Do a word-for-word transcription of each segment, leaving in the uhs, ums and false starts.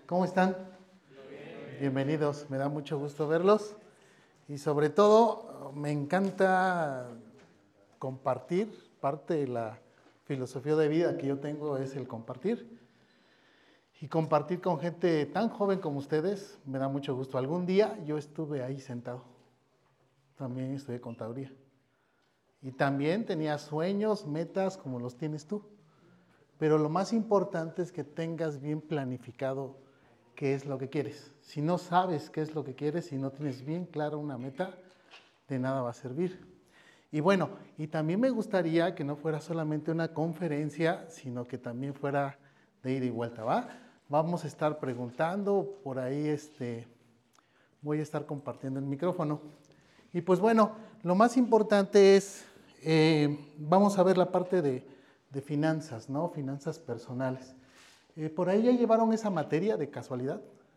¿Cómo están? Bienvenidos, me da mucho gusto verlos y sobre todo me encanta compartir. Parte de la filosofía de vida que yo tengo es el compartir y compartir con gente tan joven como ustedes me da mucho gusto. Algún día yo estuve ahí sentado, también estudié contaduría y también tenía sueños, metas como los tienes tú, pero lo más importante es que tengas bien planificado qué es lo que quieres. Si no sabes qué es lo que quieres, si no tienes bien clara una meta, de nada va a servir. Y bueno, y también me gustaría que no fuera solamente una conferencia, sino que también fuera de ida y vuelta, ¿va? Vamos a estar preguntando, por ahí este, voy a estar compartiendo el micrófono. Y pues bueno, lo más importante es, eh, vamos a ver la parte de, de finanzas, ¿no? Finanzas personales. Eh, ¿Por ahí ya llevaron esa materia de casualidad?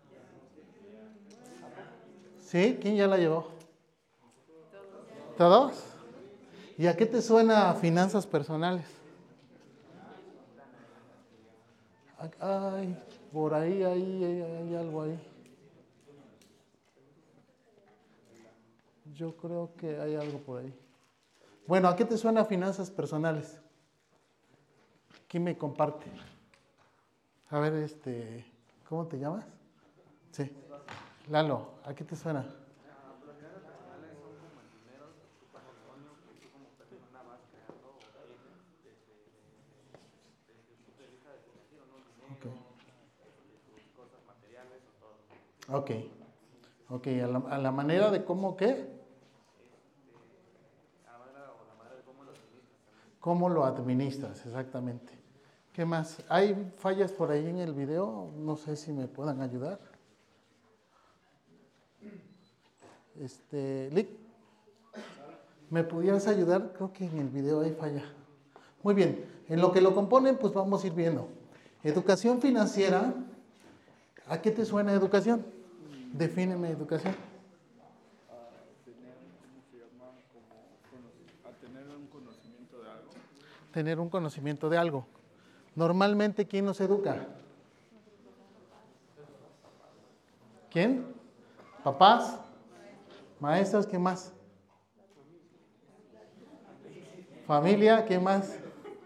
¿Sí? ¿Quién ya la llevó? ¿Todos? ¿Y a qué te suena finanzas personales? Ay, por ahí, ahí, hay, hay algo ahí. Yo creo que hay algo por ahí. Bueno, ¿a qué te suena finanzas personales? ¿Quién me comparte? A ver, este, ¿cómo te llamas? Sí. Lalo, ¿a qué te suena? Ok, ok, a la, a la manera de cómo qué? ¿Cómo lo administras? Exactamente. ¿Qué más? ¿Hay fallas por ahí en el video? No sé si me puedan ayudar. Este, Lick, ¿me pudieras ayudar? Creo que en el video hay falla. Muy bien, en lo que lo componen, pues vamos a ir viendo. Educación financiera, ¿a qué te suena educación? Defíneme educación. A tener, ¿cómo se llama? Como, a tener un conocimiento de algo. Tener un conocimiento de algo. Normalmente, ¿quién nos educa? ¿Quién? ¿Papás? ¿Maestros? ¿Qué más? ¿Familia? ¿Qué más?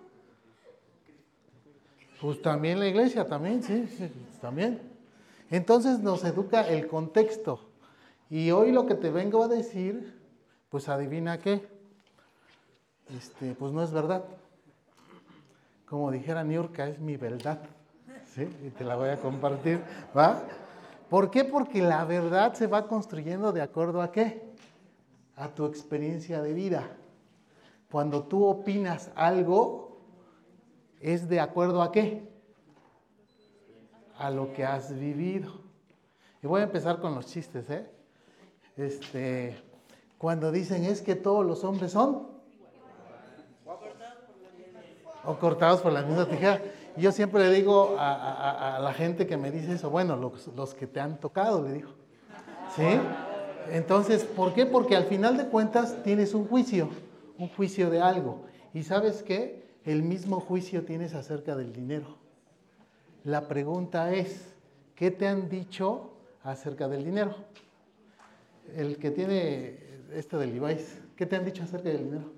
Pues también la iglesia, también, sí, sí, también. Entonces nos educa el contexto. Y hoy lo que te vengo a decir, pues adivina qué. Este, pues no es verdad. Como dijera Niurka, es mi verdad. ¿Sí? Y te la voy a compartir, ¿va? ¿Por qué? Porque la verdad se va construyendo de acuerdo a qué? A tu experiencia de vida. Cuando tú opinas algo, ¿es de acuerdo a qué? A lo que has vivido. Y voy a empezar con los chistes, ¿eh? Este, cuando dicen es que todos los hombres son o cortados por la misma tijera. Y yo siempre le digo a, a, a la gente que me dice eso, bueno, los, los que te han tocado, le digo. ¿Sí? Entonces, ¿por qué? Porque al final de cuentas tienes un juicio, un juicio de algo. ¿Y sabes qué? El mismo juicio tienes acerca del dinero. La pregunta es, ¿qué te han dicho acerca del dinero? El que tiene este del Levi's, ¿qué te han dicho acerca del dinero?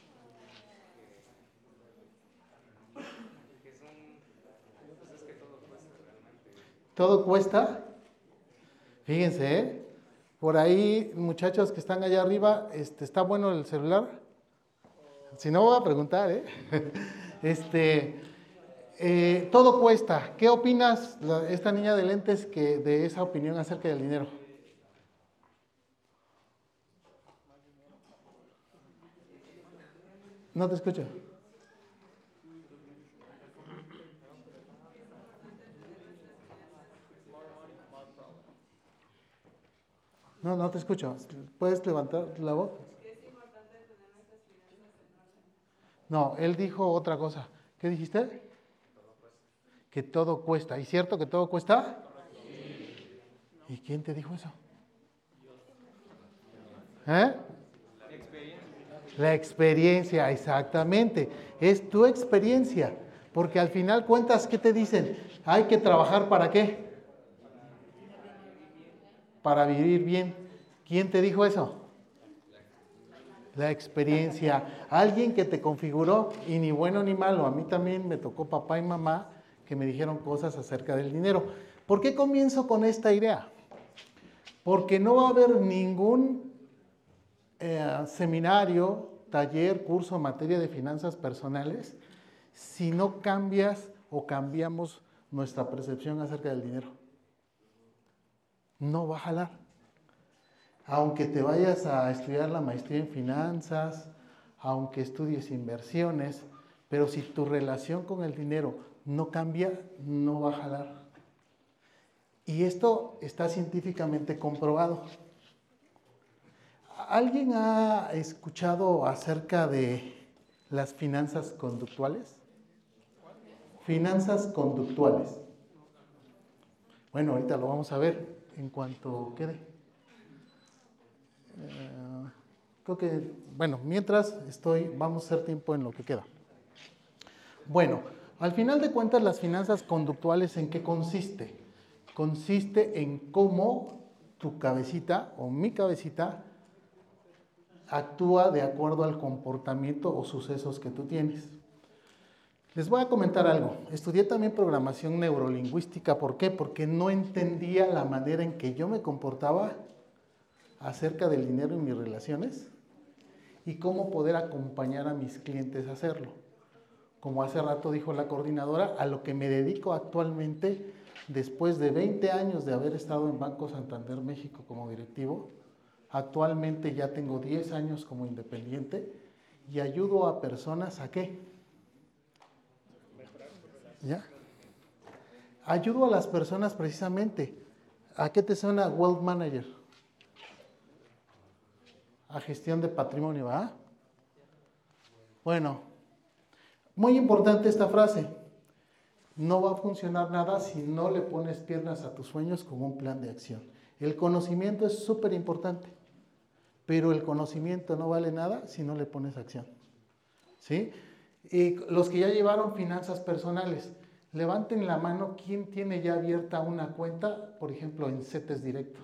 ¿Todo cuesta? Fíjense, ¿eh? Por ahí, muchachos que están allá arriba, este, ¿está bueno el celular? Si no, voy a preguntar, ¿eh? Este, eh, todo cuesta. ¿Qué opinas, la, esta niña de lentes, que de esa opinión acerca del dinero? No te escucho. No, no te escucho. ¿Puedes levantar la voz? No, él dijo otra cosa. ¿Qué dijiste? Que todo cuesta. ¿Y cierto que todo cuesta? ¿Y quién te dijo eso? ¿Eh? La experiencia. La experiencia, exactamente. Es tu experiencia. Porque al final cuentas, ¿qué te dicen? Hay que trabajar ¿para qué? para vivir bien. ¿Quién te dijo eso? La experiencia. Alguien que te configuró, y ni bueno ni malo. A mí también me tocó papá y mamá que me dijeron cosas acerca del dinero. ¿Por qué comienzo con esta idea? Porque no va a haber ningún eh, seminario, taller, curso, materia de finanzas personales si no cambias o cambiamos nuestra percepción acerca del dinero. No va a jalar. Aunque te vayas a estudiar la maestría en finanzas, aunque estudies inversiones, pero si tu relación con el dinero no cambia, no va a jalar. Y esto está científicamente comprobado. ¿Alguien ha escuchado acerca de las finanzas conductuales? Finanzas conductuales. Bueno, ahorita lo vamos a ver en cuanto quede. Eh, creo que, bueno, mientras estoy, vamos a hacer tiempo en lo que queda. Bueno, al final de cuentas, las finanzas conductuales, ¿en qué consiste? Consiste en cómo tu cabecita o mi cabecita actúa de acuerdo al comportamiento o sucesos que tú tienes. Les voy a comentar algo. Estudié también programación neurolingüística. ¿Por qué? Porque no entendía la manera en que yo me comportaba acerca del dinero en mis relaciones y cómo poder acompañar a mis clientes a hacerlo. Como hace rato dijo la coordinadora, a lo que me dedico actualmente, después de veinte años de haber estado en Banco Santander México como directivo, actualmente ya tengo diez años como independiente y ayudo a personas ¿a qué? ¿Ya? Ayudo a las personas precisamente. ¿A qué te suena Wealth Manager? A gestión de patrimonio, ¿verdad? Bueno, muy importante esta frase. No va a funcionar nada si no le pones piernas a tus sueños con un plan de acción. El conocimiento es súper importante, pero el conocimiento no vale nada si no le pones acción. ¿Sí? Y los que ya llevaron finanzas personales, levanten la mano quién tiene ya abierta una cuenta, por ejemplo, en CETES Directo.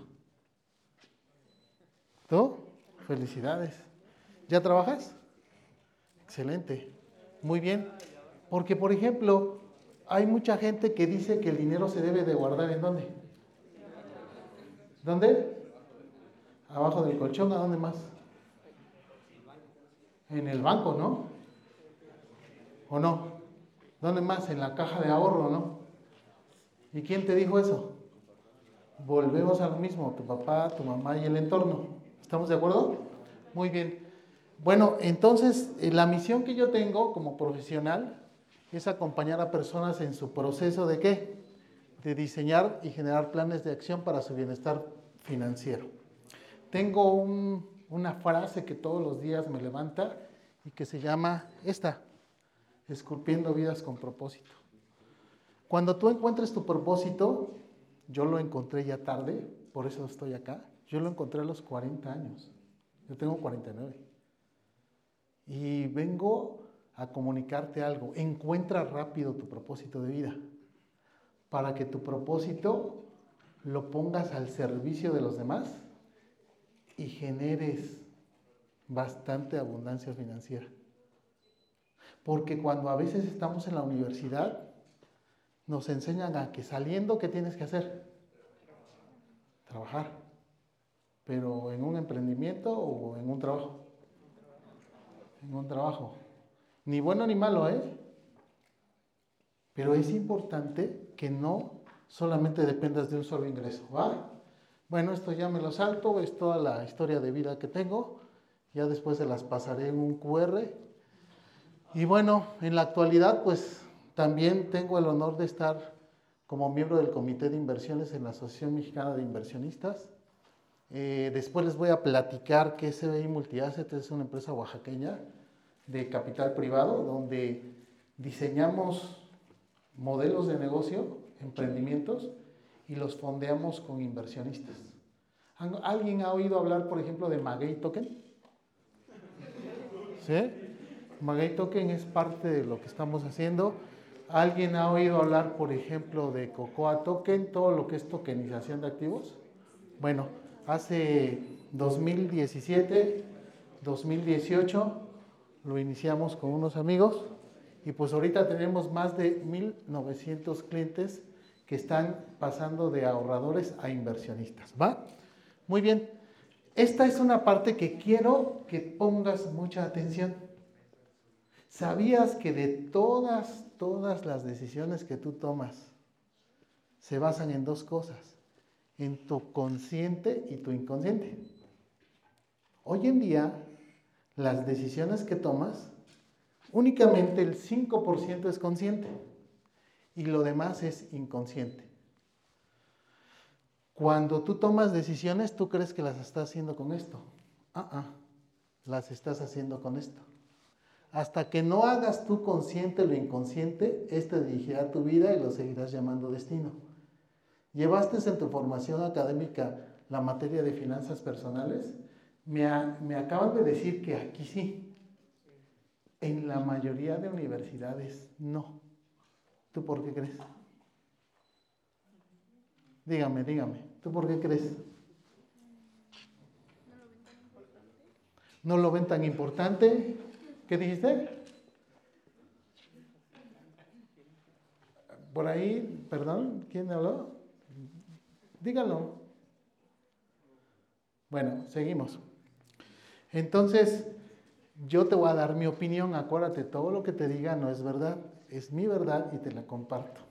¿Tú? Felicidades. ¿Ya trabajas? Excelente. Muy bien. Porque, por ejemplo, hay mucha gente que dice que el dinero se debe de guardar ¿en dónde? ¿Dónde? Abajo del colchón, ¿a dónde más? En el banco, ¿no? ¿O no? ¿Dónde más? En la caja de ahorro, ¿no? ¿Y quién te dijo eso? Volvemos a lo mismo, tu papá, tu mamá y el entorno. ¿Estamos de acuerdo? Muy bien. Bueno, entonces, la misión que yo tengo como profesional es acompañar a personas en su proceso de ¿qué? De diseñar y generar planes de acción para su bienestar financiero. Tengo un, una frase que todos los días me levanta y que se llama esta: esculpiendo vidas con propósito. Cuando tú encuentres tu propósito, yo lo encontré ya tarde, por eso estoy acá, yo lo encontré a los cuarenta años, yo tengo cuarenta y nueve. Y vengo a comunicarte algo, encuentra rápido tu propósito de vida, para que tu propósito lo pongas al servicio de los demás y generes bastante abundancia financiera. Porque cuando a veces estamos en la universidad, nos enseñan a que saliendo, ¿qué tienes que hacer? Trabajar. Pero en un emprendimiento o en un trabajo. En un trabajo. Ni bueno ni malo, ¿eh? Pero es importante que no solamente dependas de un solo ingreso, ¿va? Bueno, esto ya me lo salto, es toda la historia de vida que tengo. Ya después se las pasaré en un cu erre. Y bueno, en la actualidad, pues también tengo el honor de estar como miembro del Comité de Inversiones en la Asociación Mexicana de Inversionistas. Eh, después les voy a platicar que S B I Multiasset es una empresa oaxaqueña de capital privado, donde diseñamos modelos de negocio, emprendimientos, y los fondeamos con inversionistas. ¿Alguien ha oído hablar, por ejemplo, de Maguey Token? ¿Sí? Maguey Token es parte de lo que estamos haciendo. ¿Alguien ha oído hablar, por ejemplo, de Cocoa Token, todo lo que es tokenización de activos? Bueno, hace dos mil diecisiete, dos mil dieciocho lo iniciamos con unos amigos y pues ahorita tenemos más de mil novecientos clientes que están pasando de ahorradores a inversionistas, ¿va? Muy bien, esta es una parte que quiero que pongas mucha atención. ¿Sabías que de todas, todas las decisiones que tú tomas se basan en dos cosas? En tu consciente y tu inconsciente. Hoy en día, las decisiones que tomas, únicamente el cinco por ciento es consciente y lo demás es inconsciente. Cuando tú tomas decisiones, tú crees que las estás haciendo con esto. Ah, ah, las estás haciendo con esto. Hasta que no hagas tú consciente lo inconsciente, este dirigirá tu vida y lo seguirás llamando destino. ¿Llevaste en tu formación académica la materia de finanzas personales? Me, a, me acaban de decir que aquí sí. En la mayoría de universidades no. ¿Tú por qué crees? Dígame, dígame. ¿Tú por qué crees? ¿No lo ven tan importante? ¿Qué dijiste? Por ahí, perdón, ¿quién habló? Díganlo. Bueno, seguimos. Entonces, yo te voy a dar mi opinión. Acuérdate, todo lo que te diga no es verdad. Es mi verdad y te la comparto.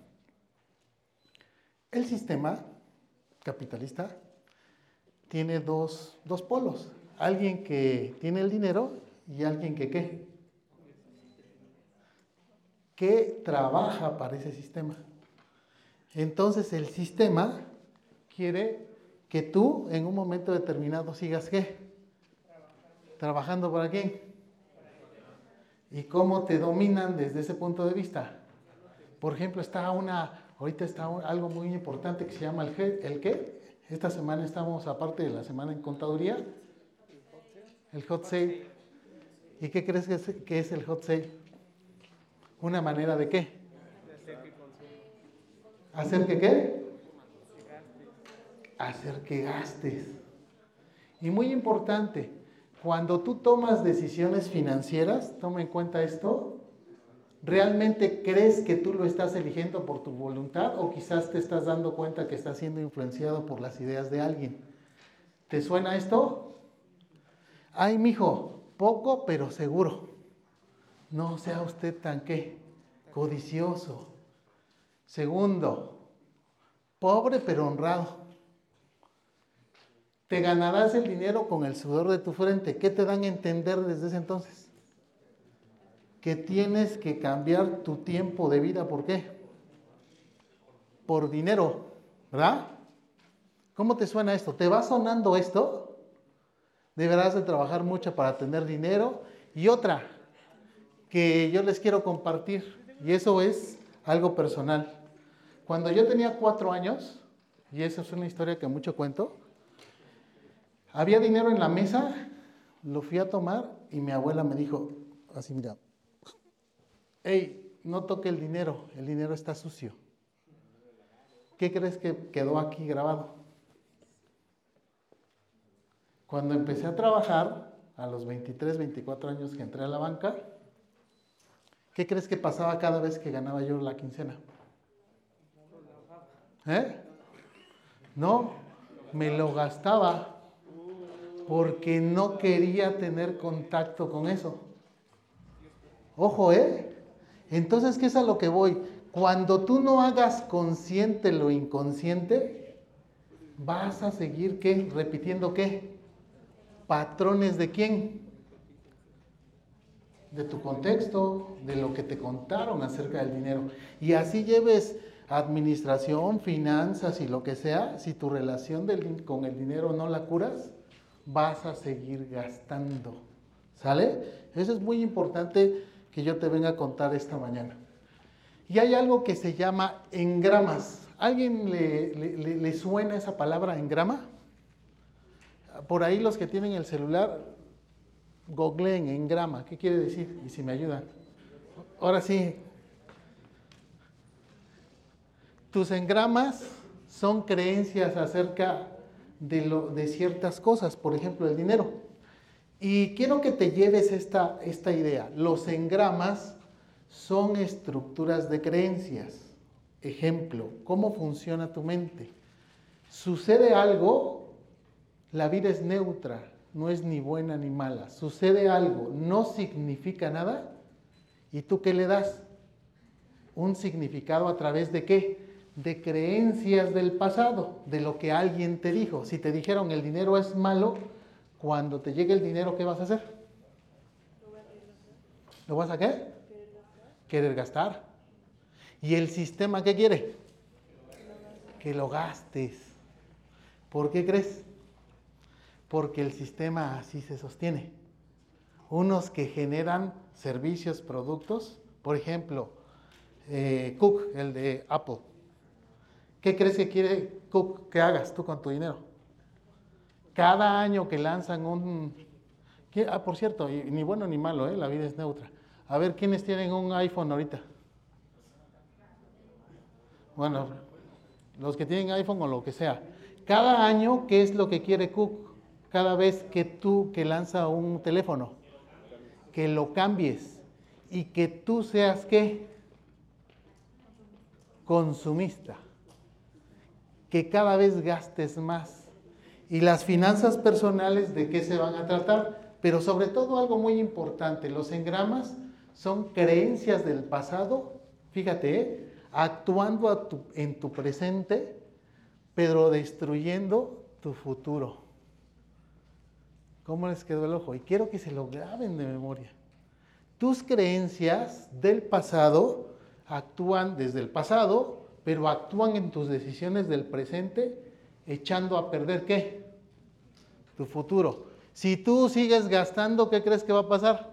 El sistema capitalista tiene dos, dos polos. Alguien que tiene el dinero y alguien que ¿qué? Que trabaja para ese sistema. Entonces, el sistema quiere que tú en un momento determinado sigas ¿qué? Trabajando para quién. ¿Y cómo te dominan desde ese punto de vista? Por ejemplo, está una, ahorita está un, algo muy importante que se llama el, el ¿qué? Esta semana estamos, aparte de la semana en contaduría, el hot sale. ¿Y qué crees que es, que es el hot sale? ¿Una manera de qué? ¿Hacer que qué? Hacer que gastes. Y muy importante, cuando tú tomas decisiones financieras, toma en cuenta esto, ¿realmente crees que tú lo estás eligiendo por tu voluntad o quizás te estás dando cuenta que estás siendo influenciado por las ideas de alguien? ¿Te suena esto? Ay, mijo, poco pero seguro. No sea usted tan ¿qué? Codicioso. Segundo, pobre pero honrado. Te ganarás el dinero con el sudor de tu frente. ¿Qué te dan a entender desde ese entonces? Que tienes que cambiar tu tiempo de vida. ¿Por qué? Por dinero, ¿verdad? ¿Cómo te suena esto? ¿Te va sonando esto? Deberás de trabajar mucho para tener dinero. Y otra que yo les quiero compartir, y eso es algo personal. Cuando yo tenía cuatro años, y eso es una historia que mucho cuento, había dinero en la mesa, lo fui a tomar y mi abuela me dijo, así mira, hey, no toque el dinero, el dinero está sucio. ¿Qué crees que quedó aquí grabado? Cuando empecé a trabajar, a los veintitrés, veinticuatro años que entré a la banca, ¿qué crees que pasaba cada vez que ganaba yo la quincena? ¿Eh? No, me lo gastaba porque no quería tener contacto con eso. Ojo, ¿eh? Entonces, ¿qué es a lo que voy? Cuando tú no hagas consciente lo inconsciente, vas a seguir, ¿qué? Repitiendo, ¿qué? Patrones de quién? De tu contexto, de lo que te contaron acerca del dinero. Y así lleves administración, finanzas y lo que sea, si tu relación del, con el dinero no la curas, vas a seguir gastando. ¿Sale? Eso es muy importante que yo te venga a contar esta mañana. Y hay algo que se llama engramas. ¿Alguien le, le, le suena esa palabra engrama? Por ahí los que tienen el celular, googleen engrama. ¿Qué quiere decir? Y si me ayudan. Ahora sí. Tus engramas son creencias acerca de, lo, de ciertas cosas, por ejemplo, el dinero. Y quiero que te lleves esta, esta idea. Los engramas son estructuras de creencias. Ejemplo, ¿cómo funciona tu mente? Sucede algo, la vida es neutra, no es ni buena ni mala. Sucede algo, no significa nada, ¿y tú qué le das? Un significado a través de ¿qué? De creencias del pasado, de lo que alguien te dijo. Si te dijeron el dinero es malo, cuando te llegue el dinero, ¿qué vas a hacer? ¿Lo vas a qué? Querer gastar. ¿Y el sistema qué quiere? Que lo gastes. ¿Por qué crees? Porque el sistema así se sostiene. Unos que generan servicios, productos, por ejemplo, eh, Cook, el de Apple. ¿Qué crees que quiere Cook que hagas tú con tu dinero? Cada año que lanzan un... Ah, por cierto, ni bueno ni malo, ¿eh? La vida es neutra. A ver, ¿quiénes tienen un iPhone ahorita? Bueno, los que tienen iPhone o lo que sea. Cada año, ¿qué es lo que quiere Cook? Cada vez que tú, que lanza un teléfono, que lo cambies y que tú seas, ¿qué? Consumista. Que cada vez gastes más. Y las finanzas personales, ¿de qué se van a tratar? Pero sobre todo algo muy importante, los engramas son creencias del pasado, fíjate, ¿eh? Actuando a tu, en tu presente, pero destruyendo tu futuro. ¿Cómo les quedó el ojo? Y quiero que se lo graben de memoria. Tus creencias del pasado actúan desde el pasado, pero actúan en tus decisiones del presente, echando a perder, ¿qué? Tu futuro. Si tú sigues gastando, ¿qué crees que va a pasar?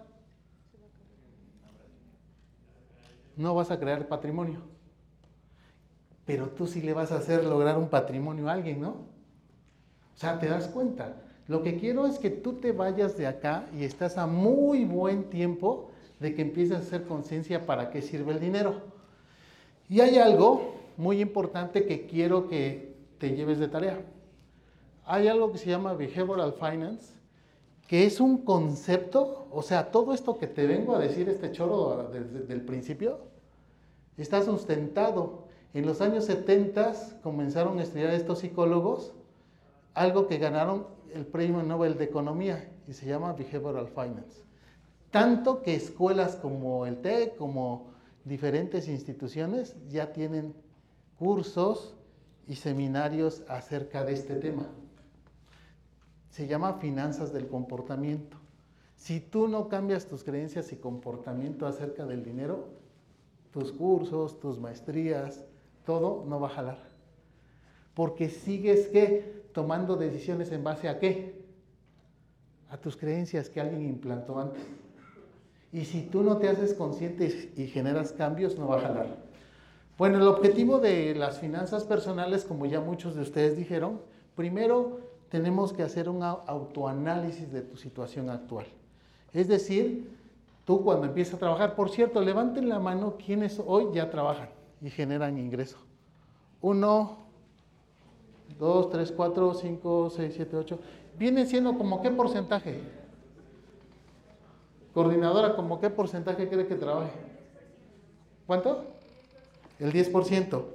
No vas a crear patrimonio. Pero tú sí le vas a hacer lograr un patrimonio a alguien, ¿no? O sea, ¿te das cuenta? Lo que quiero es que tú te vayas de acá y estás a muy buen tiempo de que empieces a hacer conciencia para qué sirve el dinero. Y hay algo muy importante que quiero que te lleves de tarea. Hay algo que se llama Behavioral Finance, que es un concepto, o sea, todo esto que te vengo a decir, este choro desde el principio, está sustentado. En los años setenta comenzaron a estudiar estos psicólogos algo que ganaron el premio Nobel de Economía y se llama Behavioral Finance. Tanto que escuelas como el TEC, como diferentes instituciones, ya tienen cursos y seminarios acerca de este tema. Se llama finanzas del comportamiento. Si tú no cambias tus creencias y comportamiento acerca del dinero, tus cursos, tus maestrías, todo no va a jalar. Porque sigues, ¿qué? Tomando decisiones en base a ¿qué? A tus creencias que alguien implantó antes. Y si tú no te haces consciente y generas cambios, no va a jalar. Bueno, el objetivo de las finanzas personales, como ya muchos de ustedes dijeron, primero tenemos que hacer un autoanálisis de tu situación actual. Es decir, tú cuando empiezas a trabajar, por cierto, levanten la mano quienes hoy ya trabajan y generan ingreso. Uno, dos, tres, cuatro, cinco, seis, siete, ocho. Viene siendo como qué porcentaje. Coordinadora, ¿como qué porcentaje cree que trabaje? ¿Cuánto? El diez por ciento.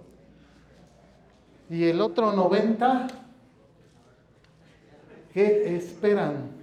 Y el otro noventa, ¿qué esperan?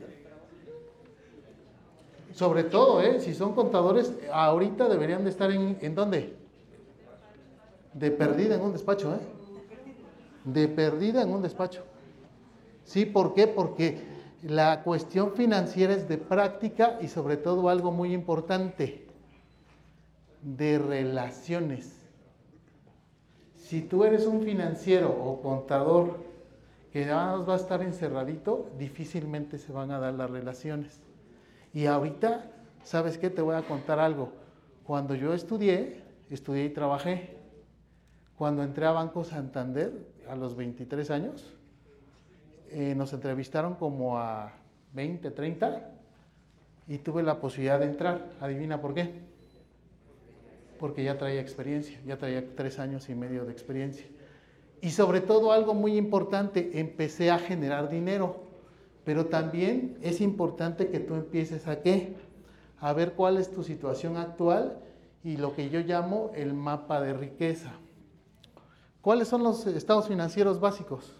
Sobre todo, ¿eh? Si son contadores, ahorita deberían de estar en, ¿en dónde? De perdida en un despacho, ¿eh? De perdida en un despacho. ¿Sí? ¿Por qué? Porque la cuestión financiera es de práctica y sobre todo algo muy importante, de relaciones. Si tú eres un financiero o contador que nada más va a estar encerradito, difícilmente se van a dar las relaciones. Y ahorita, ¿sabes qué? Te voy a contar algo. Cuando yo estudié, estudié y trabajé. Cuando entré a Banco Santander, a los veintitrés años, eh, nos entrevistaron como a veinte, treinta, y tuve la posibilidad de entrar. ¿Adivina por qué? Porque ya traía experiencia, ya traía tres años y medio de experiencia. Y sobre todo algo muy importante, empecé a generar dinero. Pero también es importante que tú empieces a ¿qué? A ver cuál es tu situación actual y lo que yo llamo el mapa de riqueza. ¿Cuáles son los estados financieros básicos?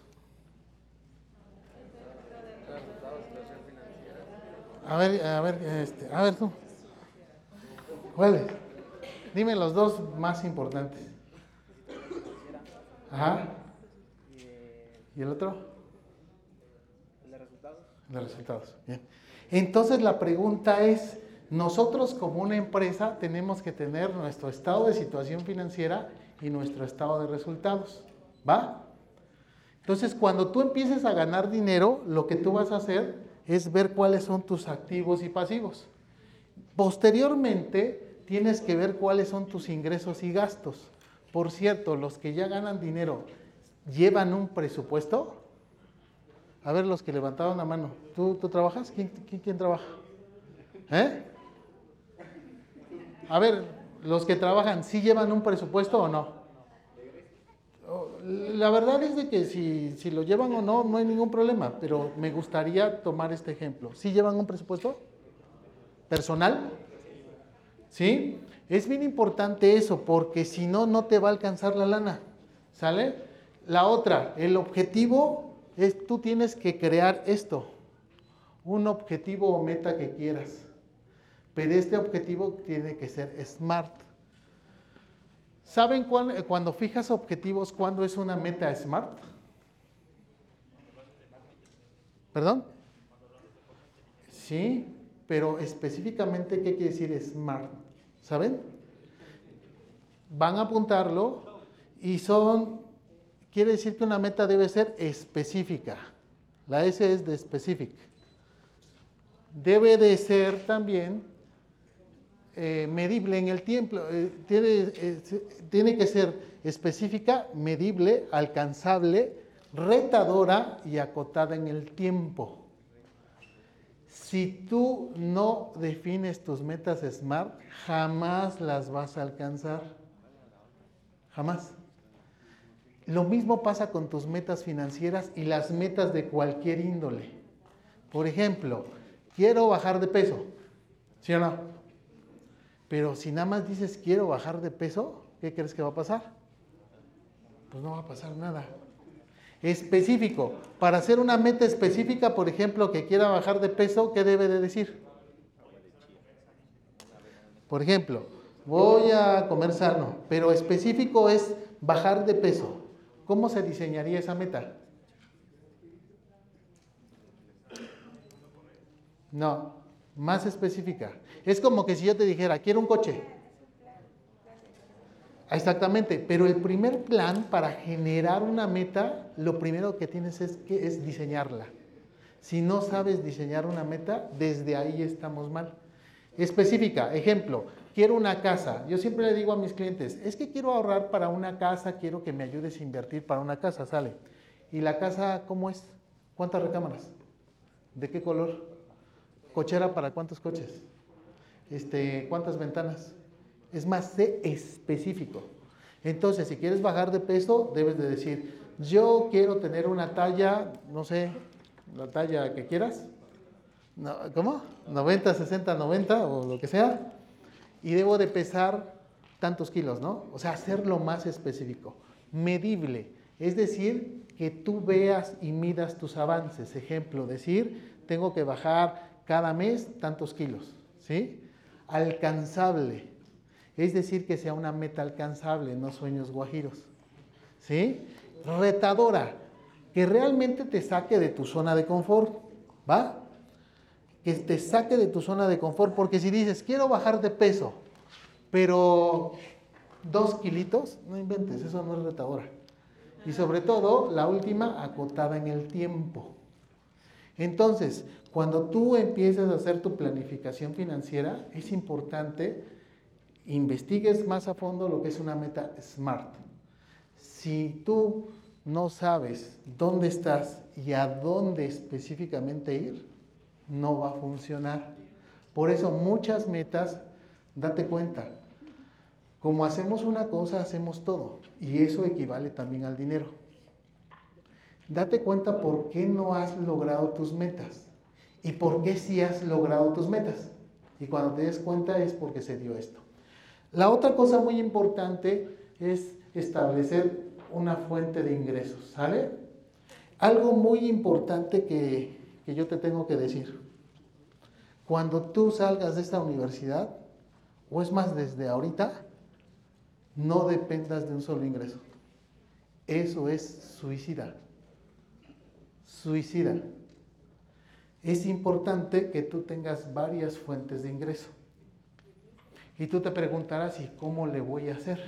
A ver, a ver, este, a ver tú. ¿Cuáles? Dime los dos más importantes. Ajá. ¿Y el otro? El de resultados. De resultados. Bien. Entonces la pregunta es, nosotros como una empresa tenemos que tener nuestro estado de situación financiera y nuestro estado de resultados. ¿Va? Entonces cuando tú empieces a ganar dinero, lo que tú vas a hacer es ver cuáles son tus activos y pasivos. Posteriormente tienes que ver cuáles son tus ingresos y gastos. Por cierto, los que ya ganan dinero, ¿llevan un presupuesto? A ver, los que levantaron la mano. ¿Tú, tú trabajas? ¿Quién, quién, quién trabaja? ¿Eh? A ver, los que trabajan, ¿sí llevan un presupuesto o no? La verdad es de que si, si lo llevan o no, no hay ningún problema, pero me gustaría tomar este ejemplo. ¿Sí llevan un presupuesto personal? ¿Sí? Es bien importante eso, porque si no, no te va a alcanzar la lana. ¿Sale? La otra, el objetivo es, tú tienes que crear esto, un objetivo o meta que quieras, pero este objetivo tiene que ser SMART. ¿Saben cuál, cuando fijas objetivos, cuándo es una meta SMART? ¿Perdón? Sí, pero específicamente, ¿qué quiere decir SMART? ¿Saben? Van a apuntarlo y son, quiere decir que una meta debe ser específica. La S es de specific. Debe de ser también eh, medible en el tiempo. Eh, tiene, eh, tiene que ser específica, medible, alcanzable, retadora y acotada en el tiempo. Si tú no defines tus metas SMART, jamás las vas a alcanzar. Jamás. Lo mismo pasa con tus metas financieras y las metas de cualquier índole. Por ejemplo, quiero bajar de peso, ¿sí o no? Pero si nada más dices quiero bajar de peso, ¿qué crees que va a pasar? Pues no va a pasar nada. Específico. Para hacer una meta específica, por ejemplo, que quiera bajar de peso, ¿qué debe de decir? Por ejemplo, voy a comer sano, pero específico es bajar de peso. ¿Cómo se diseñaría esa meta? No, más específica. Es como que si yo te dijera, quiero un coche. Exactamente, pero el primer plan para generar una meta, lo primero que tienes es, que es diseñarla. Si no sabes diseñar una meta, desde ahí estamos mal. Específica, ejemplo, quiero una casa. Yo siempre le digo a mis clientes, es que quiero ahorrar para una casa, quiero que me ayudes a invertir para una casa, sale. ¿Y la casa cómo es? ¿Cuántas recámaras? ¿De qué color? ¿Cochera para cuántos coches? Este, ¿cuántas ventanas? Es más, sé específico. Entonces, si quieres bajar de peso, debes de decir, yo quiero tener una talla, no sé, la talla que quieras. No, ¿cómo? noventa, sesenta, noventa o lo que sea. Y debo de pesar tantos kilos, ¿no? O sea, hacerlo más específico. Medible, es decir, que tú veas y midas tus avances. Ejemplo, decir, tengo que bajar cada mes tantos kilos, ¿sí? Alcanzable, es decir, que sea una meta alcanzable, no sueños guajiros, ¿sí? Retadora, que realmente te saque de tu zona de confort, ¿va? Que te saque de tu zona de confort, porque si dices, quiero bajar de peso, pero dos kilitos, no inventes, eso no es retadora. Y sobre todo, la última, acotada en el tiempo. Entonces, cuando tú empiezas a hacer tu planificación financiera, es importante investigues más a fondo lo que es una meta SMART. Si tú no sabes dónde estás y a dónde específicamente ir, no va a funcionar. Por eso muchas metas, date cuenta, como hacemos una cosa, hacemos todo. Y eso equivale también al dinero. Date cuenta por qué no has logrado tus metas y por qué sí has logrado tus metas. Y cuando te des cuenta es porque se dio esto. La otra cosa muy importante es establecer una fuente de ingresos, ¿sale? Algo muy importante que, que yo te tengo que decir. Cuando tú salgas de esta universidad, o es más desde ahorita, no dependas de un solo ingreso. Eso es suicida. Suicida. Es importante que tú tengas varias fuentes de ingreso. Y tú te preguntarás, ¿y cómo le voy a hacer?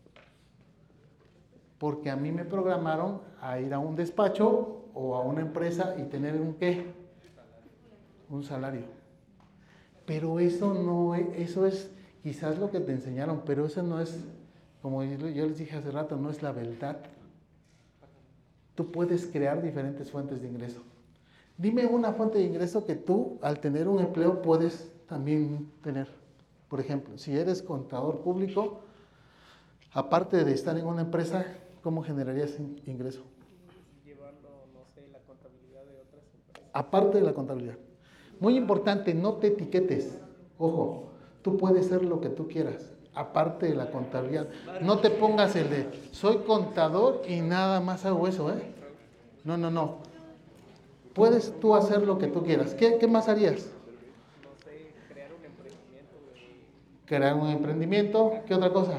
Porque a mí me programaron a ir a un despacho o a una empresa y tener un ¿qué? Un salario. Pero eso no es, eso es quizás lo que te enseñaron, pero eso no es, como yo les dije hace rato, no es la verdad. Tú puedes crear diferentes fuentes de ingreso. Dime una fuente de ingreso que tú, al tener un empleo, puedes también tener. Por ejemplo, si eres contador público, aparte de estar en una empresa, ¿cómo generarías ingreso? Llevando, no sé, la contabilidad de otras empresas. Aparte de la contabilidad. Muy importante, no te etiquetes. Ojo, tú puedes ser lo que tú quieras, aparte de la contabilidad. No te pongas el de, soy contador y nada más hago eso, ¿eh? No, no, no. Puedes tú hacer lo que tú quieras. ¿Qué, qué más harías? No sé, crear un emprendimiento. De... Crear un emprendimiento. ¿Qué otra cosa?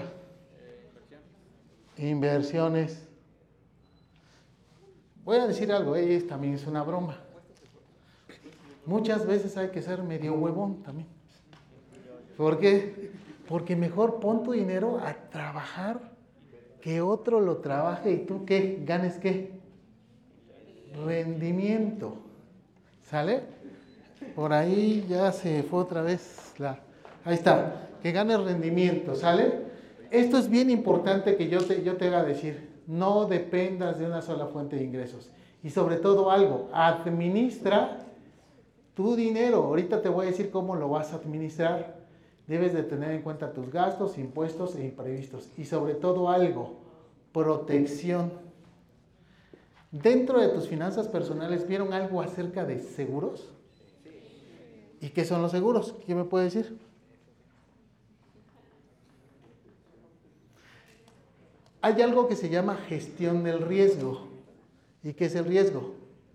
Eh, Inversiones. Voy a decir algo, eh, también es una broma. Muchas veces hay que ser medio huevón también. ¿Por qué? Porque mejor pon tu dinero a trabajar, que otro lo trabaje y tú ¿qué? ¿Ganes qué? Rendimiento. ¿Sale? Por ahí ya se fue otra vez la... Ahí está, que ganes rendimiento, ¿sale? Esto es bien importante que yo te, yo te haga decir, no dependas de una sola fuente de ingresos. Y sobre todo algo, administra tu dinero. Ahorita te voy a decir cómo lo vas a administrar. Debes de tener en cuenta tus gastos, impuestos e imprevistos. Y sobre todo algo, protección. Dentro de tus finanzas personales, ¿vieron algo acerca de seguros? ¿Y qué son los seguros? ¿Quién me puede decir? Hay algo que se llama gestión del riesgo. ¿Y qué es el riesgo?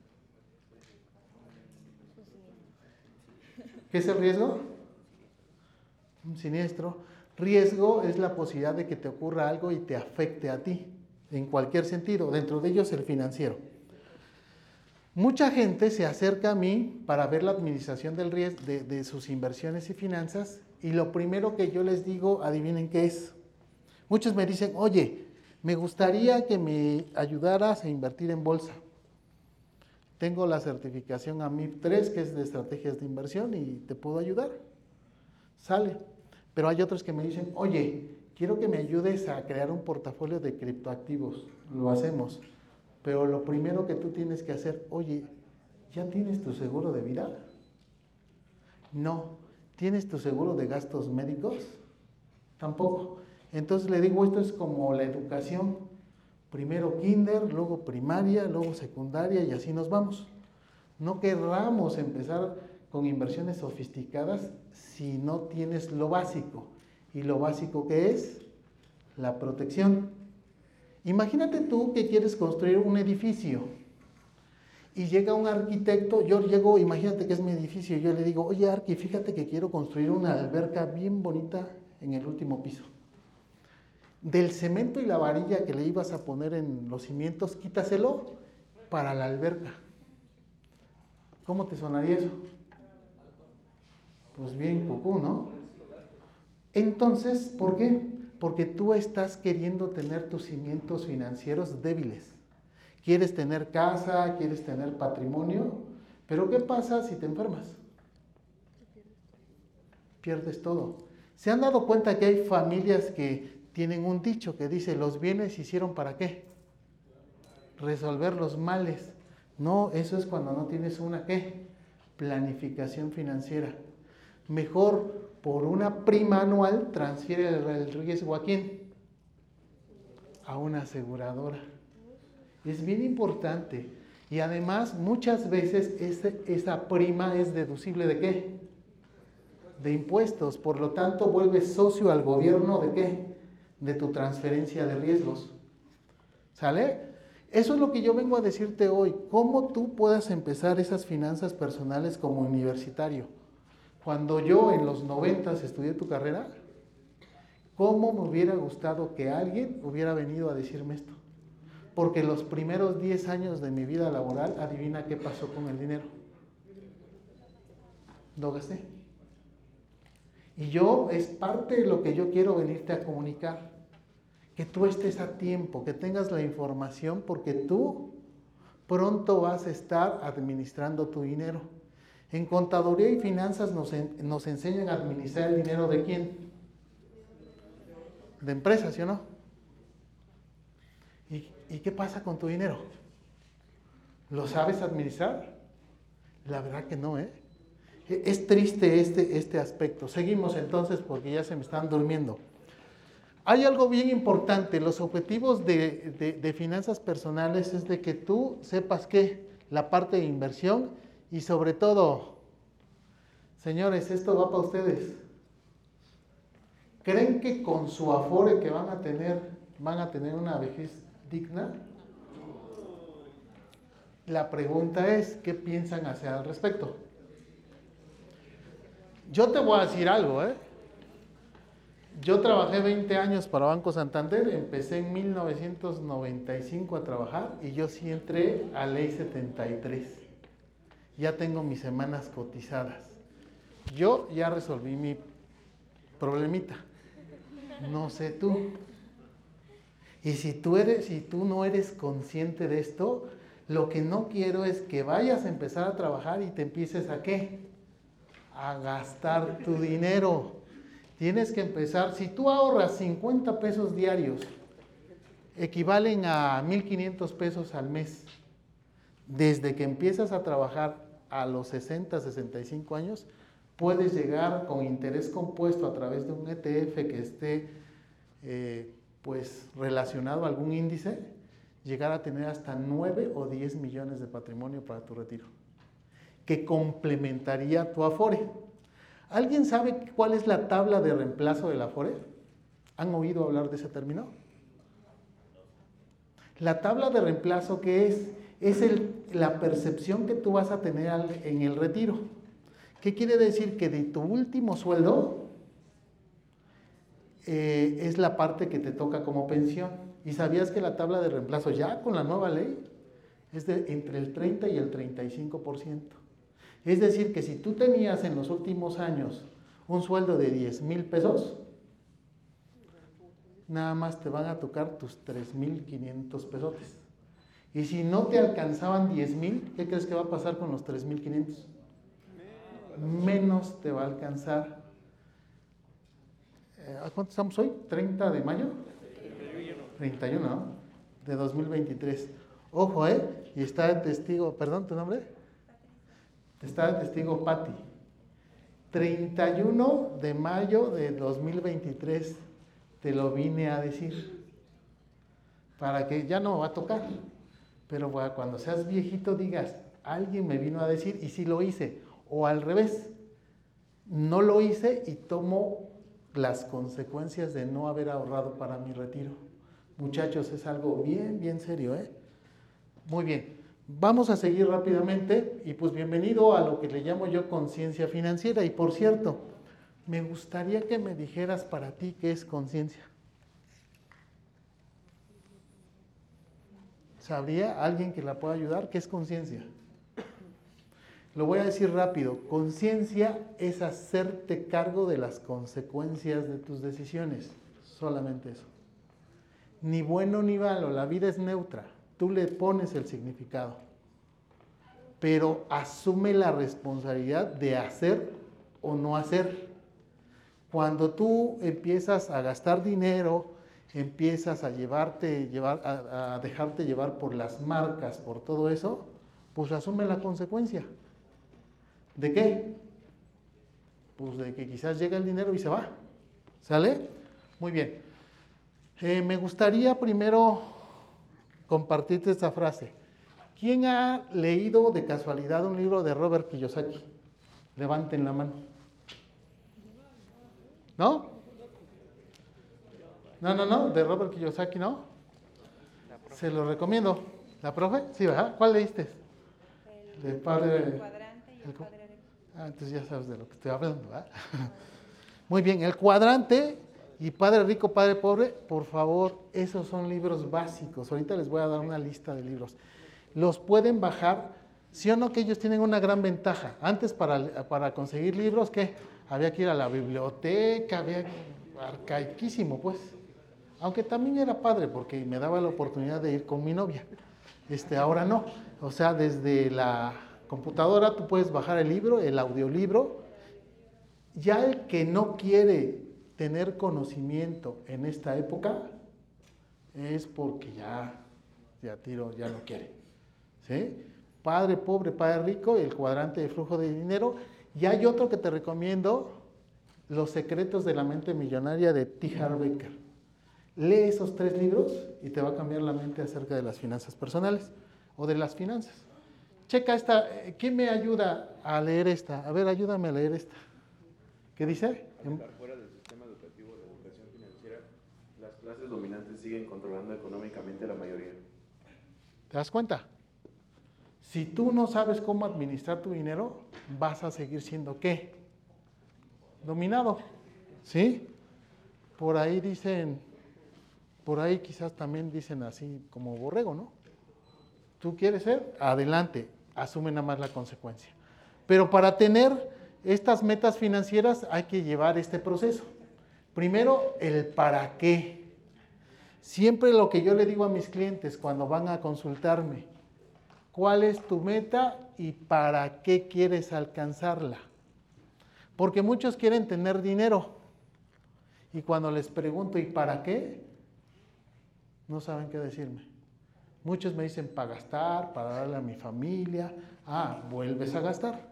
¿Qué es el riesgo? Un siniestro. Riesgo es la posibilidad de que te ocurra algo y te afecte a ti, en cualquier sentido, dentro de ellos el financiero. Mucha gente se acerca a mí para ver la administración del riesgo de, de sus inversiones y finanzas, y lo primero que yo les digo, adivinen qué es. Muchos me dicen, oye, me gustaría que me ayudaras a invertir en bolsa. Tengo la certificación A M I P tres, que es de estrategias de inversión, y te puedo ayudar. Sale. Pero hay otros que me dicen, oye, quiero que me ayudes a crear un portafolio de criptoactivos. Lo hacemos. Pero lo primero que tú tienes que hacer, oye, ¿ya tienes tu seguro de vida? No. ¿Tienes tu seguro de gastos médicos? Tampoco. Entonces le digo, esto es como la educación. Primero kinder, luego primaria, luego secundaria y así nos vamos. No querramos empezar con inversiones sofisticadas si no tienes lo básico. ¿Y lo básico qué es? La protección. Imagínate tú que quieres construir un edificio y llega un arquitecto, yo llego, imagínate que es mi edificio, y yo le digo, oye Arqui, fíjate que quiero construir una alberca bien bonita en el último piso. Del cemento y la varilla que le ibas a poner en los cimientos, quítaselo para la alberca. ¿Cómo te sonaría eso? Pues bien cucú, ¿no? Entonces, ¿por qué? Porque tú estás queriendo tener tus cimientos financieros débiles. Quieres tener casa, quieres tener patrimonio, pero ¿qué pasa si te enfermas? Pierdes todo. ¿Se han dado cuenta que hay familias que tienen un dicho que dice, los bienes se hicieron para qué? Resolver los males. No, eso es cuando no tienes una ¿qué? Planificación financiera. Mejor por una prima anual transfiere el riesgo ¿a quién? A una aseguradora. Es bien importante. Y además, muchas veces ese, esa prima es deducible ¿de qué? De impuestos. Por lo tanto, vuelves socio al gobierno ¿de qué? De tu transferencia de riesgos. ¿Sale? Eso es lo que yo vengo a decirte hoy. ¿Cómo tú puedas empezar esas finanzas personales como universitario? Cuando yo en los noventas estudié tu carrera, ¿cómo me hubiera gustado que alguien hubiera venido a decirme esto? Porque los primeros diez años de mi vida laboral, adivina qué pasó con el dinero. Lo gasté. Y yo, es parte de lo que yo quiero venirte a comunicar. Que tú estés a tiempo, que tengas la información, porque tú pronto vas a estar administrando tu dinero. En contaduría y finanzas nos, en, nos enseñan a administrar el dinero ¿de quién? De empresas, ¿sí o no? ¿Y, ¿Y qué pasa con tu dinero? ¿Lo sabes administrar? La verdad que no, ¿eh? Es triste este, este aspecto. Seguimos entonces porque ya se me están durmiendo. Hay algo bien importante. Los objetivos de, de, de finanzas personales es de que tú sepas que la parte de inversión y sobre todo, señores, esto va para ustedes. ¿Creen que con su afore que van a tener, van a tener una vejez digna? La pregunta es, ¿qué piensan hacer al respecto? Yo te voy a decir algo, ¿eh? Yo trabajé veinte años para Banco Santander, empecé en mil novecientos noventa y cinco a trabajar y yo sí entré a Ley setenta y tres. Ya tengo mis semanas cotizadas. Yo ya resolví mi problemita. No sé tú. Y si tú eres, si tú no eres consciente de esto, lo que no quiero es que vayas a empezar a trabajar y te empieces a ¿qué? A gastar tu dinero. Tienes que empezar, si tú ahorras cincuenta pesos diarios, equivalen a mil quinientos pesos al mes. Desde que empiezas a trabajar a los sesenta, sesenta y cinco años, puedes llegar con interés compuesto a través de un E T F que esté eh, pues relacionado a algún índice, llegar a tener hasta nueve o diez millones de patrimonio para tu retiro, que complementaría tu afore. ¿Alguien sabe cuál es la tabla de reemplazo del afore? ¿Han oído hablar de ese término? La tabla de reemplazo, ¿qué es? Es el, la percepción que tú vas a tener al, en el retiro. ¿Qué quiere decir? Que de tu último sueldo eh, es la parte que te toca como pensión. ¿Y sabías que la tabla de reemplazo ya con la nueva ley es de entre el treinta y el treinta y cinco por ciento? Es decir, que si tú tenías en los últimos años un sueldo de diez mil pesos, nada más te van a tocar tus tres mil quinientos pesotes. Y si no te alcanzaban diez mil, ¿qué crees que va a pasar con los tres mil quinientos? Menos te va a alcanzar. ¿A cuánto estamos hoy? ¿treinta de mayo? treinta y uno, ¿no? De dos mil veintitrés. Ojo, ¿eh? Y está de testigo, perdón, ¿tu nombre? Está de testigo Patti. treinta y uno de mayo de dos mil veintitrés te lo vine a decir. Para que ya no me va a tocar. Pero bueno, cuando seas viejito digas, alguien me vino a decir y sí lo hice. O al revés, no lo hice y tomo las consecuencias de no haber ahorrado para mi retiro. Muchachos, es algo bien, bien serio, ¿eh? Muy bien. Vamos a seguir rápidamente y pues bienvenido a lo que le llamo yo conciencia financiera. Y por cierto, me gustaría que me dijeras para ti qué es conciencia. ¿Sabría alguien que la pueda ayudar? ¿Qué es conciencia? Lo voy a decir rápido. Conciencia es hacerte cargo de las consecuencias de tus decisiones. Solamente eso. Ni bueno ni malo, la vida es neutra. Tú le pones el significado, pero asume la responsabilidad de hacer o no hacer. Cuando tú empiezas a gastar dinero, empiezas a llevarte, llevar, a, a dejarte llevar por las marcas, por todo eso, pues asume la consecuencia. ¿De qué? Pues de que quizás llega el dinero y se va. ¿Sale? Muy bien. Eh, me gustaría primero compartirte esta frase. ¿Quién ha leído de casualidad un libro de Robert Kiyosaki? Levanten la mano. ¿No? No, no, no, de Robert Kiyosaki, ¿no? Se lo recomiendo. ¿La profe? Sí, ¿verdad? ¿Cuál leíste? El, El padre, el cuadrante y el, el, padre rico. Ah, entonces ya sabes de lo que estoy hablando, ¿verdad? Muy bien, el cuadrante y Padre Rico, Padre Pobre, por favor, esos son libros básicos. Ahorita les voy a dar una lista de libros. Los pueden bajar, sí o no que ellos tienen una gran ventaja. Antes para, para conseguir libros, ¿qué? Había que ir a la biblioteca, había arcaiquísimo, pues. Aunque también era padre porque me daba la oportunidad de ir con mi novia. Este, ahora no. O sea, desde la computadora tú puedes bajar el libro, el audiolibro. Ya el que no quiere tener conocimiento en esta época es porque ya, ya tiro, ya no quiere. ¿Sí? Padre Pobre, Padre Rico, el cuadrante de flujo de dinero. Y hay otro que te recomiendo, Los secretos de la mente millonaria de T. Harv Eker. Lee esos tres libros y te va a cambiar la mente acerca de las finanzas personales o de las finanzas. Checa esta, ¿quién me ayuda a leer esta? A ver, ayúdame a leer esta. ¿Qué dice? Al estar fuera del sistema educativo de educación financiera, las clases dominantes siguen controlando económicamente a la mayoría. ¿Te das cuenta? Si tú no sabes cómo administrar tu dinero, vas a seguir siendo ¿qué? Dominado. ¿Sí? Por ahí dicen, por ahí quizás también dicen así como borrego, ¿no? ¿Tú quieres ser? Adelante, asume nada más la consecuencia. Pero para tener estas metas financieras hay que llevar este proceso. Primero, el para qué. Siempre lo que yo le digo a mis clientes cuando van a consultarme, ¿cuál es tu meta y para qué quieres alcanzarla? Porque muchos quieren tener dinero y cuando les pregunto ¿y para qué? No saben qué decirme. Muchos me dicen para gastar, para darle a mi familia. Ah, vuelves a gastar.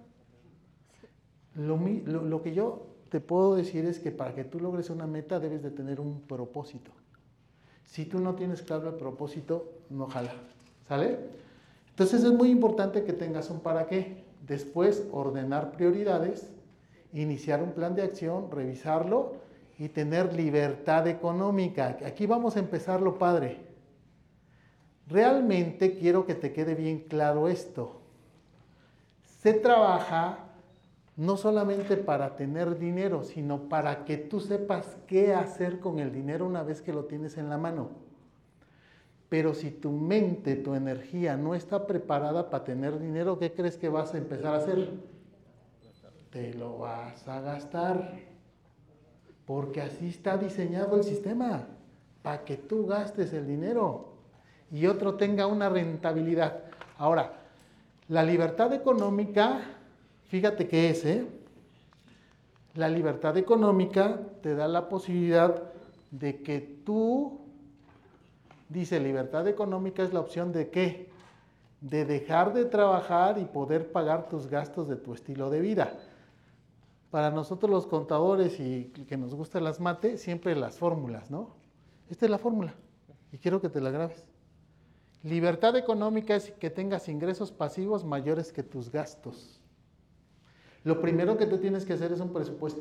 Lo, lo, lo que yo te puedo decir es que para que tú logres una meta debes de tener un propósito. Si tú no tienes claro el propósito, no jala. ¿Sale? Entonces es muy importante que tengas un para qué. Después ordenar prioridades, iniciar un plan de acción, revisarlo y tener libertad económica. Aquí vamos a empezar lo padre. Realmente quiero que te quede bien claro esto. Se trabaja no solamente para tener dinero, sino para que tú sepas qué hacer con el dinero una vez que lo tienes en la mano. Pero si tu mente, tu energía no está preparada para tener dinero, ¿qué crees que vas a empezar a hacer? Te lo vas a gastar. Porque así está diseñado el sistema, para que tú gastes el dinero y otro tenga una rentabilidad. Ahora, la libertad económica, fíjate qué es, ¿eh? La libertad económica te da la posibilidad de que tú, dice, libertad económica es la opción de ¿qué? De dejar de trabajar y poder pagar tus gastos de tu estilo de vida. Para nosotros los contadores y que nos gustan las mates, siempre las fórmulas, ¿no? Esta es la fórmula y quiero que te la grabes. Libertad económica es que tengas ingresos pasivos mayores que tus gastos. Lo primero que tú tienes que hacer es un presupuesto.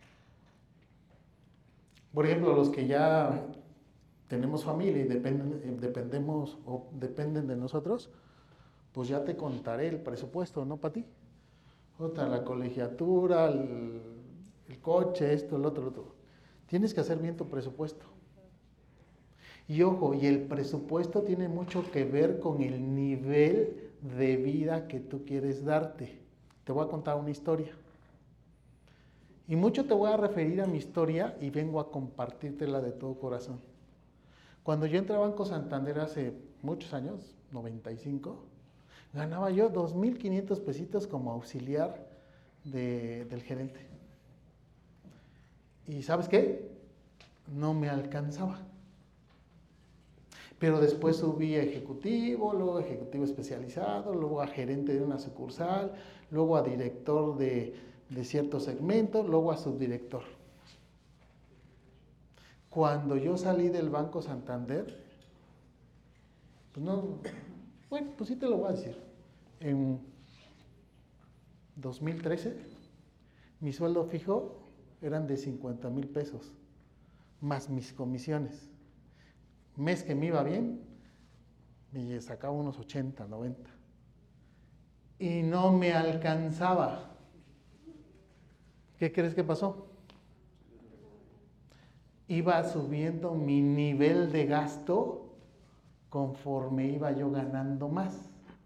Por ejemplo, los que ya tenemos familia y dependen, dependemos o dependen de nosotros, pues ya te contaré el presupuesto, ¿no, para ti? Otra, la colegiatura, el, el coche, esto, el otro, el otro. Tienes que hacer bien tu presupuesto. Y ojo, y el presupuesto tiene mucho que ver con el nivel de vida que tú quieres darte. Te voy a contar una historia. Y mucho te voy a referir a mi historia y vengo a compartírtela de todo corazón. Cuando yo entré a Banco Santander hace muchos años, noventa y cinco, ganaba yo dos mil quinientos pesitos como auxiliar de, del gerente. ¿Y sabes qué? No me alcanzaba. Pero después subí a ejecutivo, luego a ejecutivo especializado, luego a gerente de una sucursal, luego a director de, de cierto segmento, luego a subdirector. Cuando yo salí del Banco Santander, Pues no, bueno, pues sí te lo voy a decir. En dos mil trece, mi sueldo fijo eran de cincuenta mil pesos, más mis comisiones. Mes que me iba bien, me sacaba unos ochenta, noventa. Y no me alcanzaba. ¿Qué crees que pasó? Iba subiendo mi nivel de gasto conforme iba yo ganando más.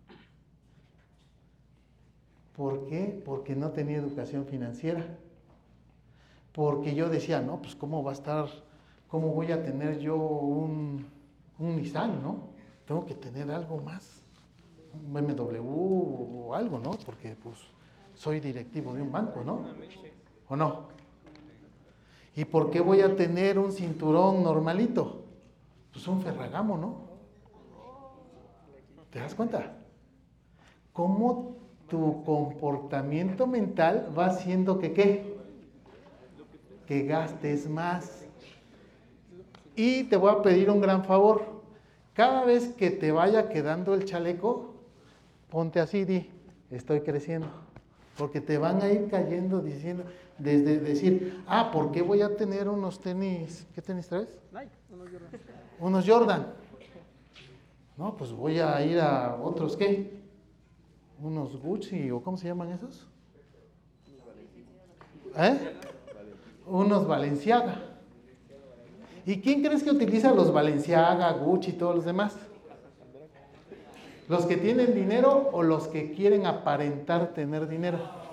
¿Por qué? Porque no tenía educación financiera. Porque yo decía, no, pues cómo va a estar, cómo voy a tener yo un, un Nissan, ¿no? Tengo que tener algo más, un B M W o algo, ¿no? Porque pues soy directivo de un banco, ¿no? ¿O no? ¿Y por qué voy a tener un cinturón normalito? Pues un Ferragamo, ¿no? ¿Te das cuenta? ¿Cómo tu comportamiento mental va haciendo que qué? Que gastes más. Y te voy a pedir un gran favor. Cada vez que te vaya quedando el chaleco, ponte así, di, estoy creciendo. Porque te van a ir cayendo diciendo, desde decir, ah, ¿por qué voy a tener unos tenis? ¿Qué tenis traes? Nike, unos Jordan. Unos Jordan. No, pues voy a ir a otros, ¿qué? Unos Gucci, o ¿cómo se llaman esos? ¿Eh? Unos Balenciaga. ¿Y quién crees que utiliza los Balenciaga, Gucci y todos los demás? ¿Los que tienen dinero o los que quieren aparentar tener dinero?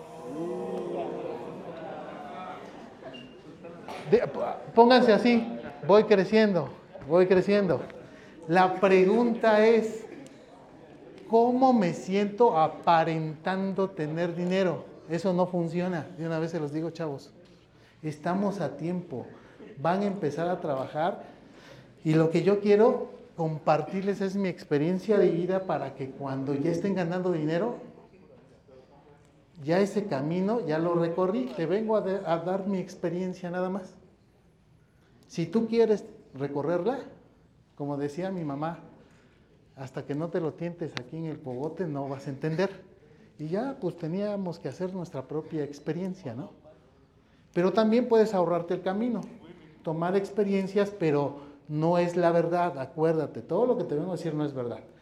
De, pónganse así, voy creciendo, voy creciendo. La pregunta es, ¿cómo me siento aparentando tener dinero? Eso no funciona, de una vez se los digo, chavos. Estamos a tiempo, van a empezar a trabajar y lo que yo quiero compartirles es mi experiencia de vida para que cuando ya estén ganando dinero, ya ese camino ya lo recorrí, te vengo a, de, a dar mi experiencia nada más. Si tú quieres recorrerla, como decía mi mamá, hasta que no te lo tientes aquí en el cogote no vas a entender. Y ya pues teníamos que hacer nuestra propia experiencia, ¿no? Pero también puedes ahorrarte el camino, tomar experiencias, pero no es la verdad, acuérdate, todo lo que te vengo a decir no es verdad.